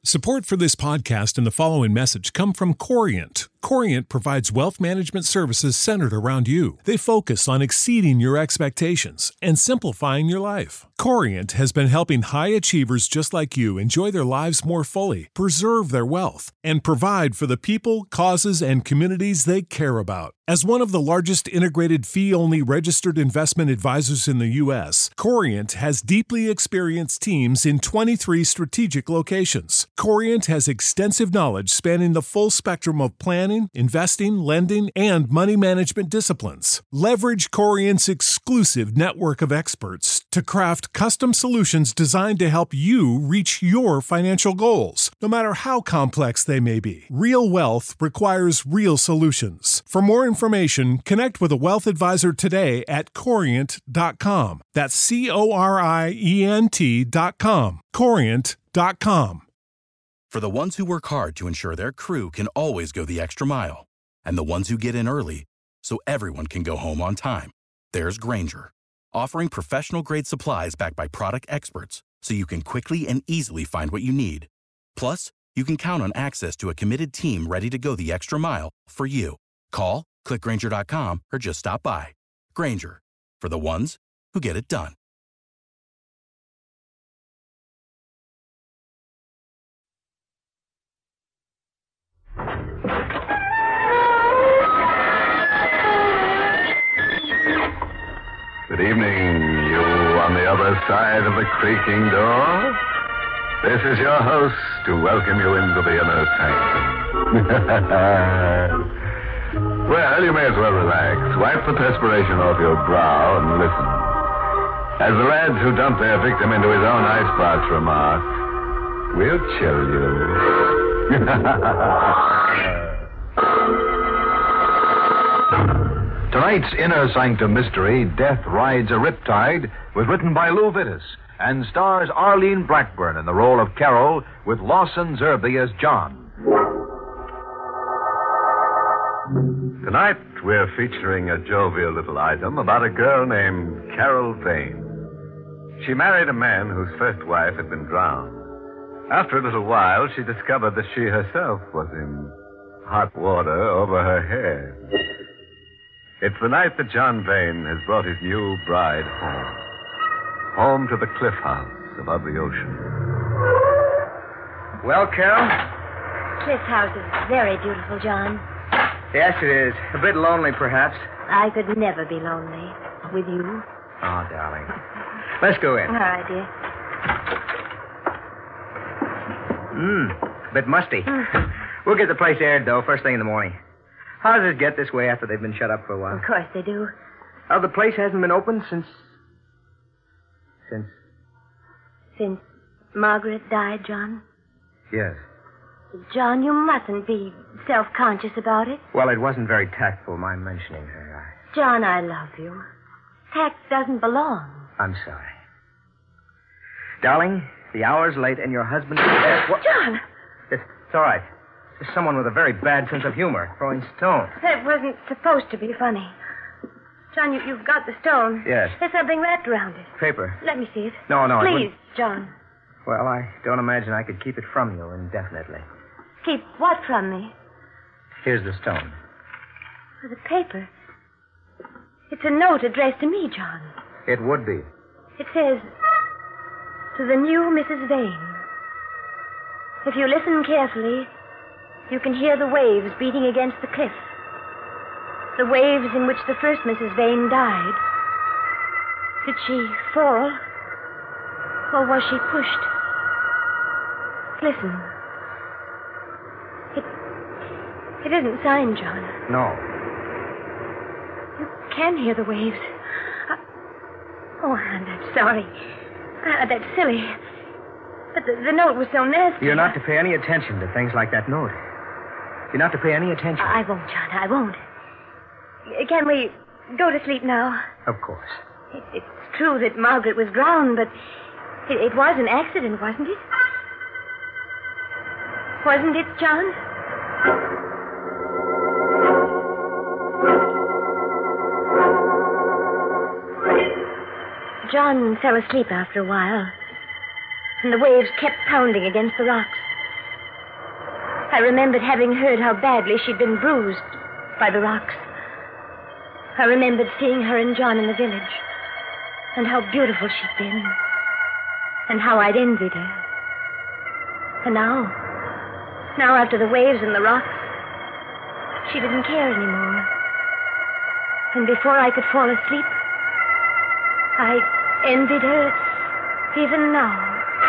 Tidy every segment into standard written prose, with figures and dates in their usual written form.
Support for this podcast and the following message come from Corient. Corient provides wealth management services centered around you. They focus on exceeding your expectations and simplifying your life. Corient has been helping high achievers just like you enjoy their lives more fully, preserve their wealth, and provide for the people, causes, and communities they care about. As one of the largest integrated fee-only registered investment advisors in the U.S., Corient has deeply experienced teams in 23 strategic locations. Corient has extensive knowledge spanning the full spectrum of planning, investing, lending, and money management disciplines. Leverage Corient's exclusive network of experts to craft custom solutions designed to help you reach your financial goals, no matter how complex they may be. Real wealth requires real solutions. For more information, connect with a wealth advisor today at Corient.com. That's Corient.com. Corient.com. For the ones who work hard to ensure their crew can always go the extra mile, and the ones who get in early so everyone can go home on time, there's Grainger, offering professional-grade supplies backed by product experts so you can quickly and easily find what you need. Plus, you can count on access to a committed team ready to go the extra mile for you. Call, click Grainger.com, or just stop by. Grainger, for the ones who get it done. Good evening, you on the other side of the creaking door. This is your host to welcome you into the inner sanctum. Well, you may as well relax. Wipe the perspiration off your brow and listen. As the lads who dumped their victim into his own icebox remark, we'll chill you. Tonight's Inner Sanctum mystery, Death Rides a Riptide, was written by Lou Vittis and stars Arlene Blackburn in the role of Carol with Lawson Zerbe as John. Tonight, we're featuring a jovial little item about a girl named Carol Vane. She married a man whose first wife had been drowned. After a little while, she discovered that she herself was in hot water over her head. It's the night that John Vane has brought his new bride home. Home to the cliff house above the ocean. Well, Carol? This house is very beautiful, John. Yes, it is. A bit lonely, perhaps. I could never be lonely with you. Oh, darling. Let's go in. All right, dear. A bit musty. We'll get the place aired, though, first thing in the morning. How does it get this way after they've been shut up for a while? Of course they do. Oh, the place hasn't been open since... Since Margaret died, John? Yes. John, you mustn't be self-conscious about it. Well, it wasn't very tactful, my mentioning her. John, I love you. Tact doesn't belong. I'm sorry. Darling, the hour's late and your husband... John! It's all right. There's someone with a very bad sense of humor throwing stones. That wasn't supposed to be funny. John, you've got the stone. Yes. There's something wrapped around it. Paper. Let me see it. No, it Please, wouldn't. John. Well, I don't imagine I could keep it from you indefinitely. Keep what from me? Here's the stone. The paper. It's a note addressed to me, John. It would be. It says, to the new Mrs. Vane. If you listen carefully, you can hear the waves beating against the cliff. The waves in which the first Mrs. Vane died. Did she fall? Or was she pushed? Listen. It isn't signed, John. No. You can hear the waves. And I'm sorry. That's silly. But the note was so nasty. You're not to pay any attention to things like that note. You're not to pay any attention. I won't, John. I won't. Can we go to sleep now? Of course. It's true that Margaret was drowned, but it was an accident, wasn't it? Wasn't it, John? John fell asleep after a while, and the waves kept pounding against the rocks. I remembered having heard how badly she'd been bruised by the rocks. I remembered seeing her and John in the village, and how beautiful she'd been, and how I'd envied her. And now after the waves and the rocks, she didn't care anymore. And before I could fall asleep, I envied her even now.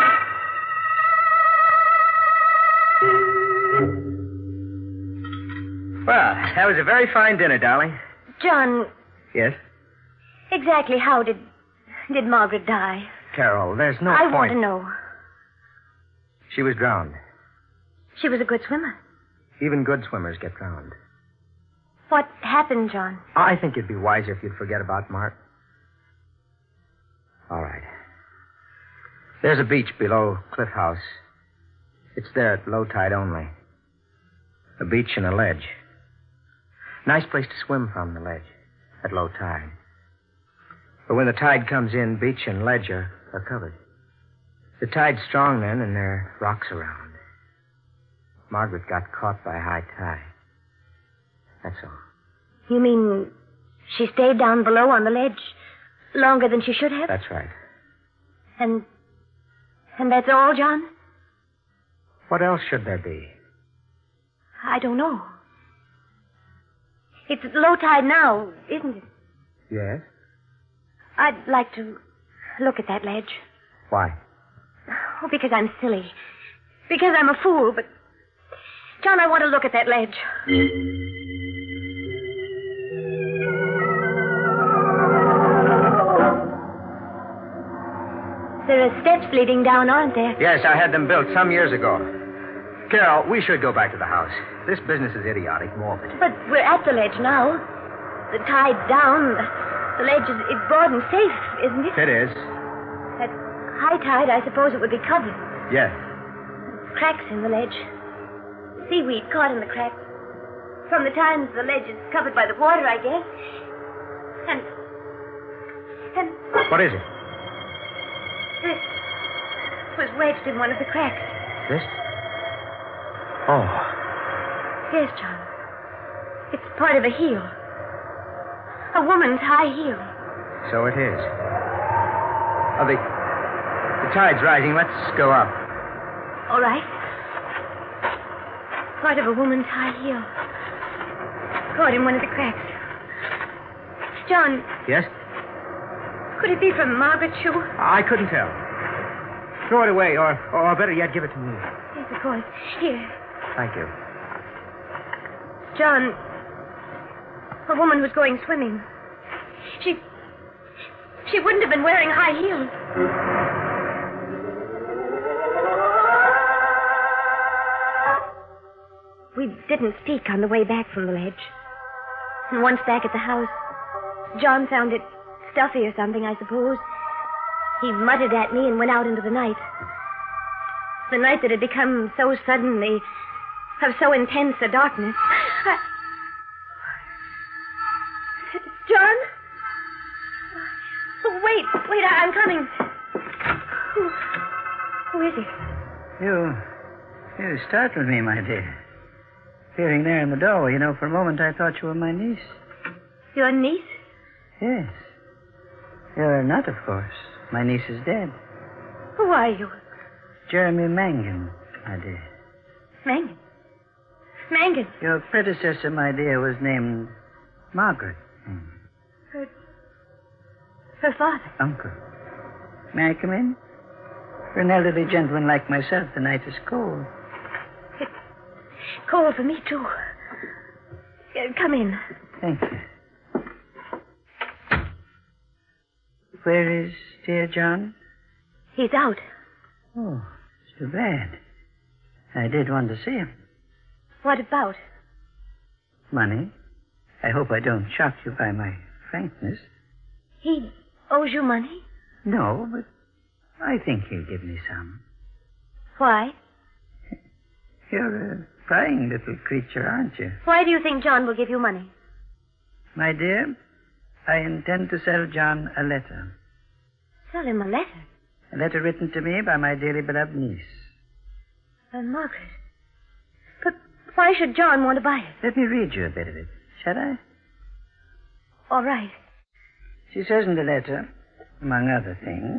Well, that was a very fine dinner, darling. John, Yes? exactly how did Margaret die? Carol, there's no I point. want to know. She was drowned. She was a good swimmer. Even good swimmers get drowned. What happened, John? I think it'd be wiser if you'd forget about Mark. All right. There's a beach below Cliff House. It's there at low tide only. A beach and a ledge. Nice place to swim from, the ledge, at low tide. But when the tide comes in, beach and ledge are covered. The tide's strong then, and there are rocks around. Margaret got caught by high tide. That's all. You mean she stayed down below on the ledge longer than she should have? That's right. And that's all, John? What else should there be? I don't know. It's low tide now, isn't it? Yes? I'd like to look at that ledge. Why? Oh, because I'm silly. Because I'm a fool, but... John, I want to look at that ledge. There are steps leading down, aren't there? Yes, I had them built some years ago. Carol, we should go back to the house. This business is idiotic, morbid. But we're at the ledge now. The tide's down. The ledge is broad and safe, isn't it? It is. At high tide, I suppose it would be covered. Yes. Cracks in the ledge. Seaweed caught in the cracks. From the times the ledge is covered by the water, I guess. And... What is it? This was wedged in one of the cracks. This? Oh. Yes, John. It's part of a heel. A woman's high heel. So it is. Oh, the tide's rising. Let's go up. All right. Part of a woman's high heel. Caught in one of the cracks. John, Yes? could it be from Margaret's shoe? I couldn't tell. Throw it away, or better yet, give it to me. Yes, of course. Here. Thank you. John, a woman was going swimming. She wouldn't have been wearing high heels. We didn't speak on the way back from the ledge. And once back at the house, John found it stuffy or something, I suppose. He muttered at me and went out into the night. The night that had become so suddenly of so intense a darkness. John? Oh, wait, I'm coming. Who is it? You startled me, my dear. Appearing there in the doorway, for a moment I thought you were my niece. Your niece? Yes. You're not, of course. My niece is dead. Who are you? Jeremy Mangan, my dear. Mangan? Mangan? Your predecessor, my dear, was named Margaret Mangan. Her father? Uncle. May I come in? For an elderly gentleman like myself, the night is cold. It's cold for me, too. Come in. Thank you. Where is dear John? He's out. Oh, it's too bad. I did want to see him. What about? Money. I hope I don't shock you by my frankness. He owes you money? No, but I think he'll give me some. Why? You're a prying little creature, aren't you? Why do you think John will give you money? My dear, I intend to sell John a letter. Sell him a letter? A letter written to me by my dearly beloved niece. Margaret. But Why should John want to buy it? Let me read you a bit of it, shall I? All right. She says in the letter, among other things...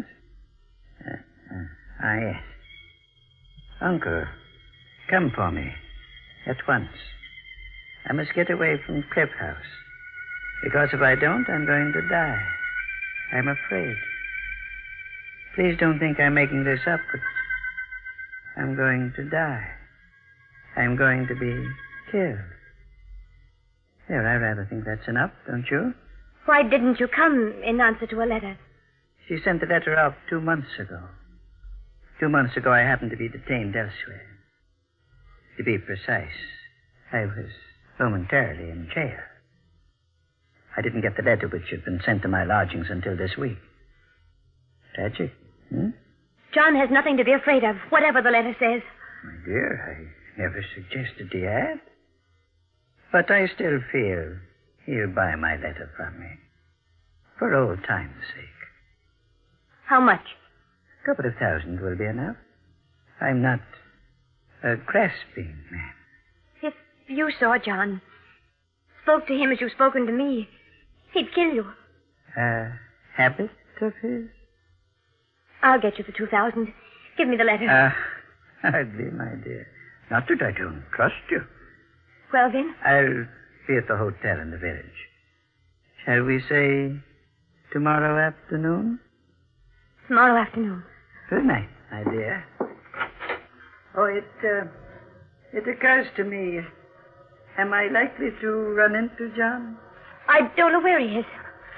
yes. Uncle, come for me. At once. I must get away from Cliff House. Because if I don't, I'm going to die. I'm afraid. Please don't think I'm making this up, but I'm going to die. I'm going to be killed. There, I rather think that's enough, don't you? Why didn't you come in answer to a letter? She sent the letter out 2 months ago. 2 months ago, I happened to be detained elsewhere. To be precise, I was momentarily in jail. I didn't get the letter which had been sent to my lodgings until this week. Tragic, hmm? John has nothing to be afraid of, whatever the letter says. My dear, I never suggested he had. But I still feel he'll buy my letter from me. For old time's sake. How much? A couple of $1,000 will be enough. I'm not a grasping man. If you saw John, spoke to him as you've spoken to me, he'd kill you. A habit of his? I'll get you the $2,000. Give me the letter. Hardly, my dear. Not that I don't trust you. Well, then? I'll be at the hotel in the village. Shall we say tomorrow afternoon? Tomorrow afternoon. Good night, my dear. Oh, it occurs to me. Am I likely to run into John? I don't know where he is.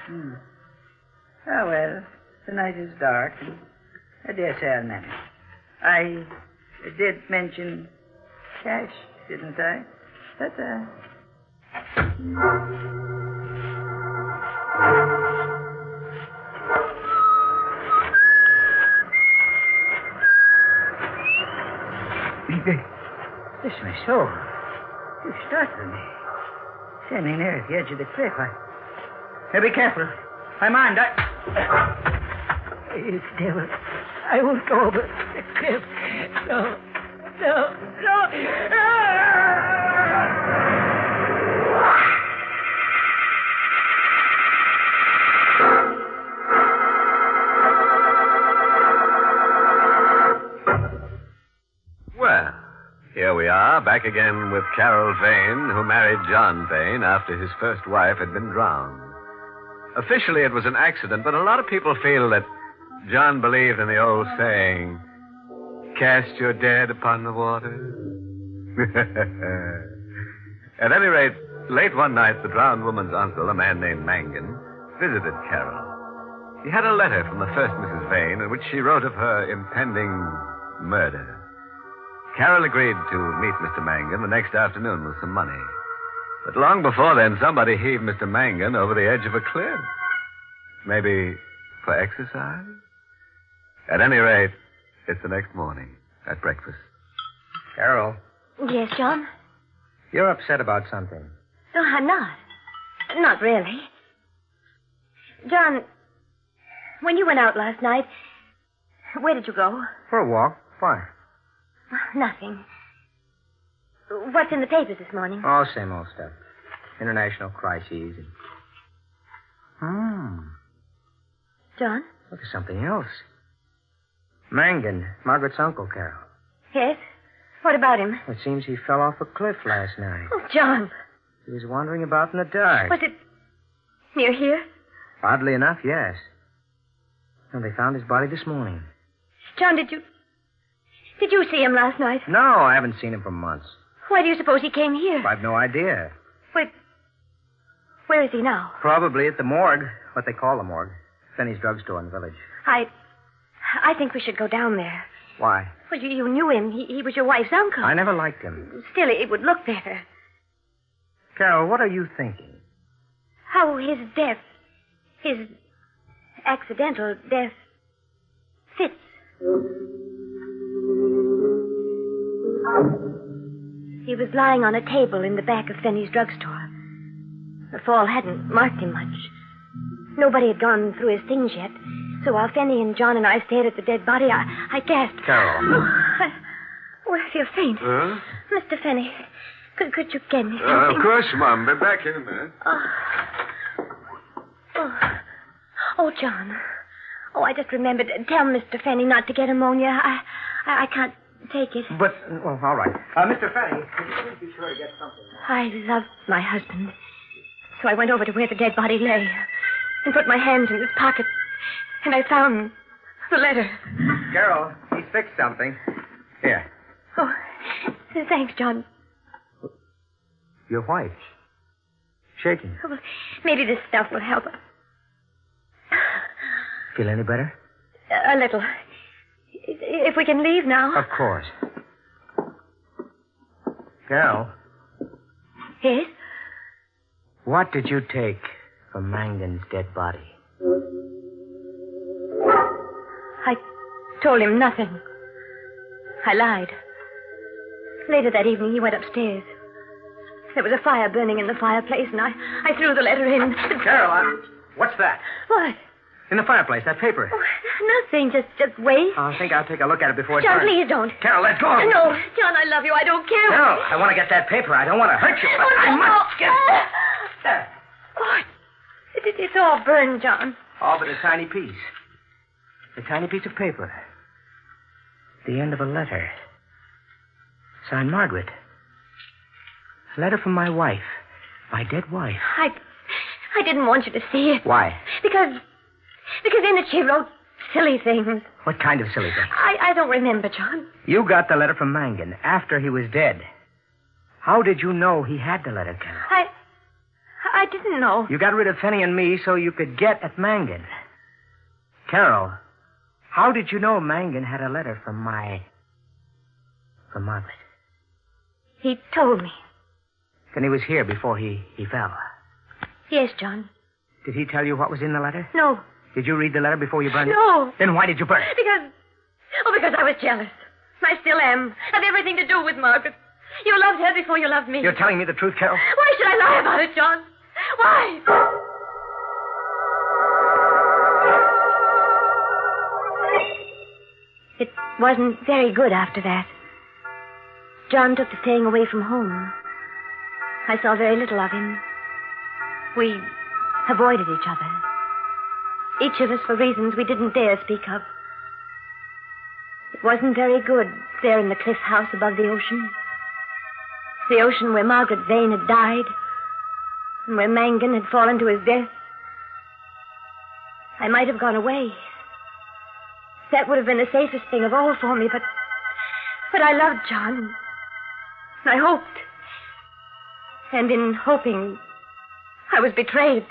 Oh, well, the night is dark. I dare say I'll manage. I did mention cash, didn't I? But, Bless my soul. You startled me. Standing there at the edge of the cliff, Now be careful. I'm armed. You devil. I won't go over the cliff. No. Well, here we are, back again with Carol Vane, who married John Vane after his first wife had been drowned. Officially, it was an accident, but a lot of people feel that John believed in the old saying, cast your dead upon the water. At any rate, late one night, the drowned woman's uncle, a man named Mangan, visited Carol. He had a letter from the first Mrs. Vane in which she wrote of her impending murder. Carol agreed to meet Mr. Mangan the next afternoon with some money. But long before then, somebody heaved Mr. Mangan over the edge of a cliff. Maybe for exercise? At any rate, it's the next morning at breakfast. Carol, Yes, John? you're upset about something. No, I'm not. Not really. John, when you went out last night, where did you go? For a walk. Why? Nothing. What's in the papers this morning? Oh, same old stuff. International crises. John? Look at something else. Mangan, Margaret's uncle, Carol. Yes? What about him? It seems he fell off a cliff last night. Oh, John. He was wandering about in the dark. Was it near here? Oddly enough, yes. And they found his body this morning. John, did you see him last night? No, I haven't seen him for months. Why do you suppose he came here? I've no idea. Wait. Where is he now? Probably at the morgue. What they call the morgue. Finney's drugstore in the village. I think we should go down there. Why? Well, you knew him. He was your wife's uncle. I never liked him. Still, it would look better. Carol, what are you thinking? How his death, his accidental death, fits. He was lying on a table in the back of Finney's drugstore. The fall hadn't marked him much. Nobody had gone through his things yet. So while Finney and John and I stared at the dead body, I gasped. Carol. I feel faint. Huh? Mr. Finney, Could you get me something? Of course, Mom. Be back in a minute. Oh, John. Oh, I just remembered. Tell Mr. Fanny not to get ammonia. I can't take it. But, all right. Mr. Fanny, could you please be sure to get something? I loved my husband. So I went over to where the dead body lay and put my hands in his pocket. And I found the letter. Carol, he's fixed something. Here. Oh, thanks, John. Your wife. Shaking. Oh, maybe this stuff will help. Feel any better? A little. If we can leave now. Of course. Carol. Yes? What did you take from Mangan's dead body? I told him nothing. I lied. Later that evening, he went upstairs. There was a fire burning in the fireplace, and I threw the letter in. Carol, what's that? What? In the fireplace, that paper. Oh, nothing. Just wait. I think I'll take a look at it before it John, burns. please don't. Carol, let go. No, John, I love you. I don't care. No, I want to get that paper. I don't want to hurt you, but I must get it. There. Oh, it's all burned, John. All but a tiny piece. A tiny piece of paper. The end of a letter. Signed Margaret. A letter from my wife. My dead wife. I didn't want you to see it. Why? Because in it she wrote silly things. What kind of silly things? I don't remember, John. You got the letter from Mangan after he was dead. How did you know he had the letter, Carol? I didn't know. You got rid of Fanny and me so you could get at Mangan. Carol, how did you know Mangan had a letter from Margaret? He told me. Then he was here before he fell. Yes, John. Did he tell you what was in the letter? No. Did you read the letter before you burned it? No. Then why did you burn it? Because I was jealous. I still am. Have everything to do with Margaret. You loved her before you loved me. You're telling me the truth, Carol? Why should I lie about it, John? Why? It wasn't very good after that. John took to staying away from home. I saw very little of him. We avoided each other. Each of us for reasons we didn't dare speak of. It wasn't very good there in the cliff house above the ocean. The ocean where Margaret Vane had died, and where Mangan had fallen to his death. I might have gone away. That would have been the safest thing of all for me, but I loved John. I hoped. And in hoping, I was betrayed.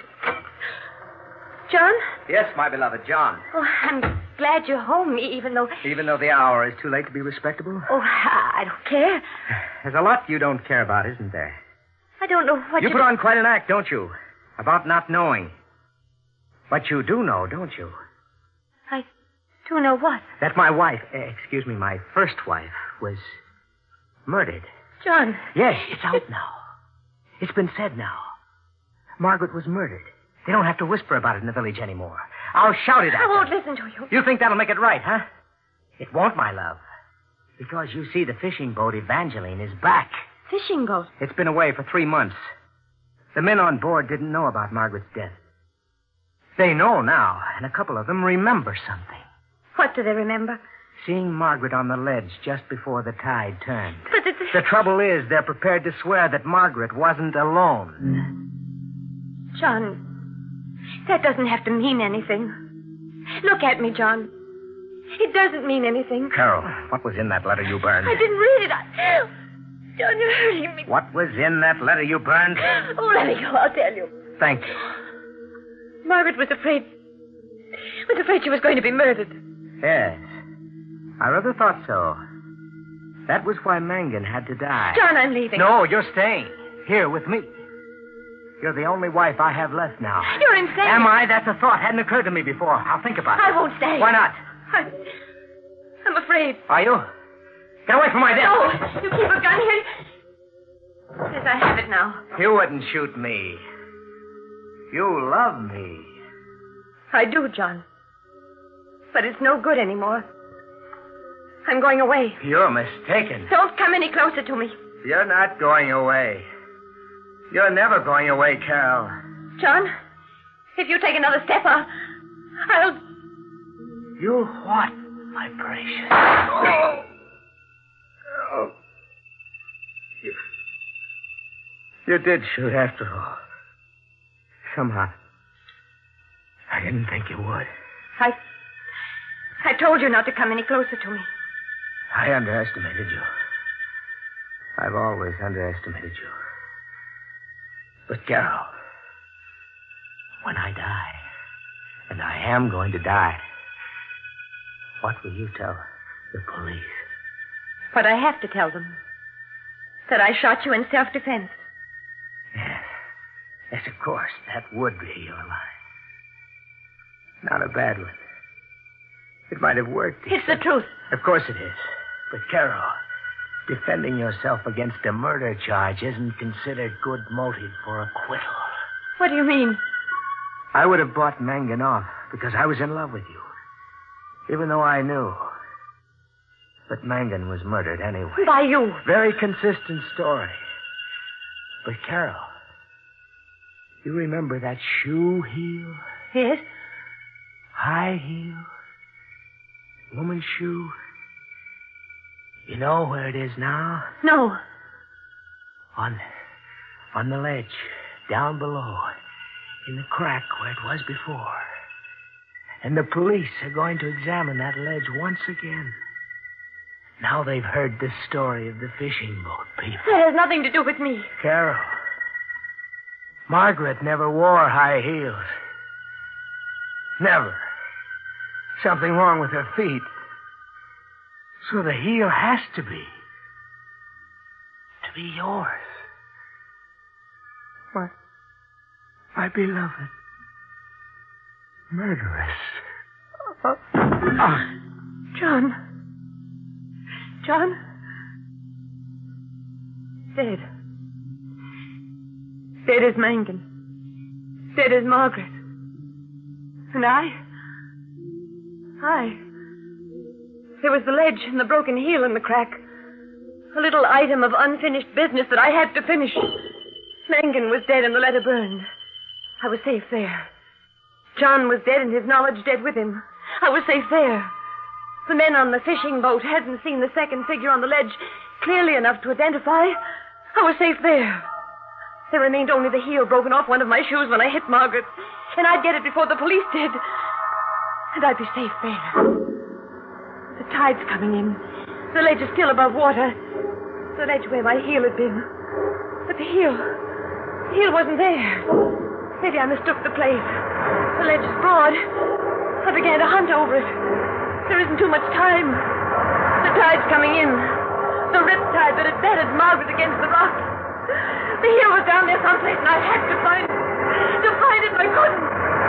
John? Yes, my beloved John. Oh, I'm glad you're home, even though... Even though the hour is too late to be respectable? Oh, I don't care. There's a lot you don't care about, isn't there? I don't know what you put on quite an act, don't you? About not knowing. But you do know, don't you? I do know what? That my wife, my first wife, was murdered. John. Yes, it's out now. It's been said now. Margaret was murdered. They don't have to whisper about it in the village anymore. I'll shout it at them. I won't listen to you. You think that'll make it right, huh? It won't, my love. Because you see, the fishing boat Evangeline is back. Fishing boat? It's been away for 3 months. The men on board didn't know about Margaret's death. They know now, and a couple of them remember something. What do they remember? Seeing Margaret on the ledge just before the tide turned. But the trouble is, they're prepared to swear that Margaret wasn't alone. John, that doesn't have to mean anything. Look at me, John. It doesn't mean anything. Carol, what was in that letter you burned? I didn't read it. John, you're hurting me. What was in that letter you burned? Oh, let me go. I'll tell you. Thank you. Margaret was afraid she was going to be murdered. Yes. I rather thought so. That was why Mangan had to die. John, I'm leaving. No, you're staying. Here with me. You're the only wife I have left now. You're insane. Am I? That's a thought. Hadn't occurred to me before. I'll think about it. I won't stay. Why not? I'm afraid. Are you? Get away from my desk. No, you keep a gun here. Yes, I have it now. You wouldn't shoot me. You love me. I do, John. But it's no good anymore. I'm going away. You're mistaken. Don't come any closer to me. You're not going away. You're never going away, Carol. John, if you take another step, I'll... You what, my precious? Oh. Oh. You did shoot after all. Somehow. I didn't think you would. I told you not to come any closer to me. I underestimated you. I've always underestimated you. But, Carol, when I die, and I am going to die, what will you tell the police? What I have to tell them. That I shot you in self-defense. Yes. Yes, of course. That would be your lie. Not a bad one. It might have worked. It's the truth. Of course it is. But, Carol, defending yourself against a murder charge isn't considered good motive for acquittal. What do you mean? I would have bought Mangan off because I was in love with you. Even though I knew. But Mangan was murdered anyway. By you. Very consistent story. But, Carol, you remember that shoe heel? Yes? High heel? Woman's shoe? You know where it is now? No. On the ledge, down below, in the crack where it was before. And the police are going to examine that ledge once again. Now they've heard the story of the fishing boat people. That has nothing to do with me. Carol, Margaret never wore high heels. Never. Something wrong with her feet. So the heel has to be yours. What? My beloved. Murderess. John. John? Dead. Dead is Mangan. Dead is Margaret. And I? There was the ledge and the broken heel in the crack. A little item of unfinished business that I had to finish. Mangan was dead and the letter burned. I was safe there. John was dead and his knowledge dead with him. I was safe there. The men on the fishing boat hadn't seen the second figure on the ledge clearly enough to identify. I was safe there. There remained only the heel broken off one of my shoes when I hit Margaret. And I'd get it before the police did. And I'd be safe there. The tide's coming in. The ledge is still above water. The ledge where my heel had been. But the heel wasn't there. Maybe I mistook the place. The ledge is broad. I began to hunt over it. There isn't too much time. The tide's coming in. The rip tide that had battered Margaret against the rock. The heel was down there someplace, and I had to find it. To find it, I couldn't.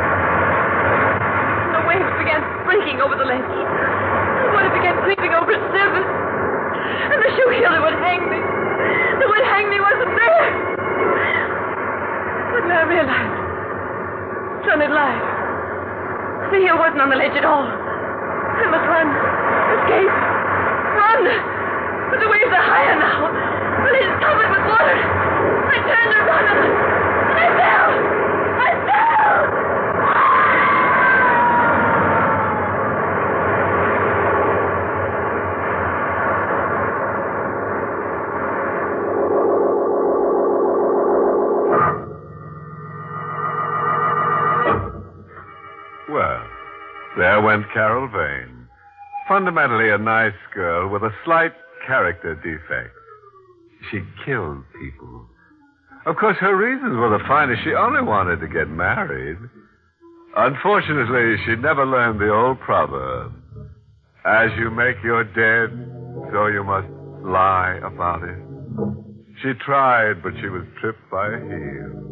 And the waves began breaking over the ledge. The water began creeping over its surface. And the shoe heel that would hang me wasn't there. But then I realized John had lied. The heel wasn't on the ledge at all. I must run. Escape. Run. But the waves are higher now. The ledge is covered with water. I turned to run and I fell. I fell. Well, there went Carol Vane. Fundamentally a nice girl with a slight character defect. She killed people. Of course, her reasons were the finest. She only wanted to get married. Unfortunately, she never learned the old proverb. As you make your dead, so you must lie about it. She tried, but she was tripped by a heel.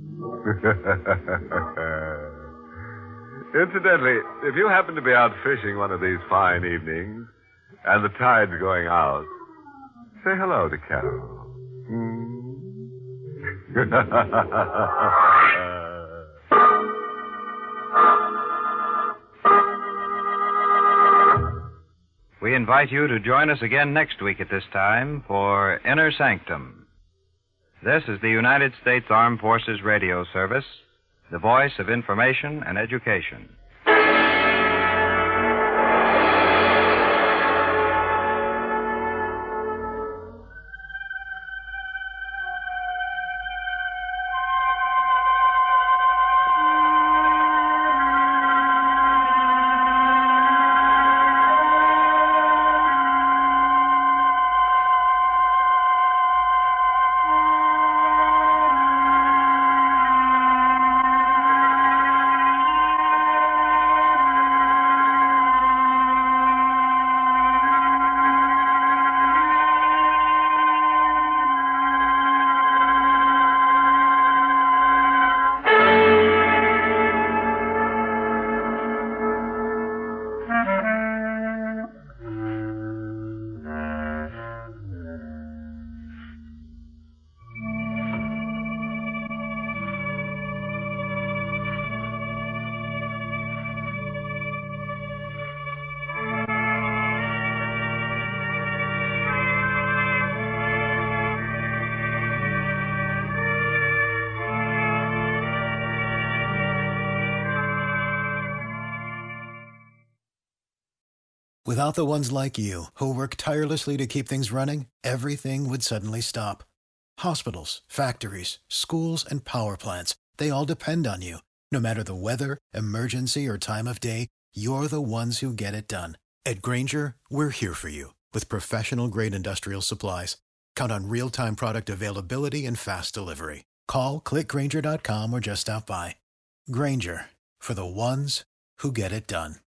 Incidentally, if you happen to be out fishing one of these fine evenings and the tide's going out, say hello to Carol. We invite you to join us again next week at this time for Inner Sanctum. This is the United States Armed Forces Radio Service, the voice of information and education. Without the ones like you, who work tirelessly to keep things running, everything would suddenly stop. Hospitals, factories, schools, and power plants, they all depend on you. No matter the weather, emergency, or time of day, you're the ones who get it done. At Grainger, we're here for you with professional-grade industrial supplies. Count on real-time product availability and fast delivery. Call, click Grainger.com, or just stop by. Grainger, for the ones who get it done.